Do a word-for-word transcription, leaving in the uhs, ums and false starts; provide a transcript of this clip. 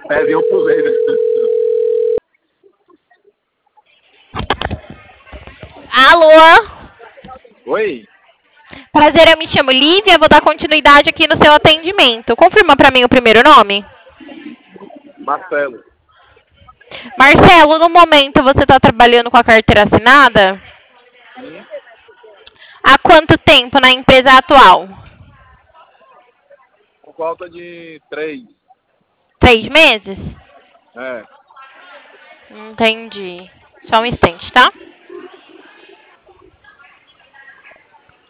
Pezinho eu pulei, né? Alô? Oi? Prazer, eu me chamo Lívia, vou dar continuidade aqui no seu atendimento. Confirma pra mim o primeiro nome. Marcelo. Marcelo, no momento você está trabalhando com a carteira assinada? Sim. Há quanto tempo na empresa atual? Por volta de três. Três meses? É. Entendi. Só um instante, tá?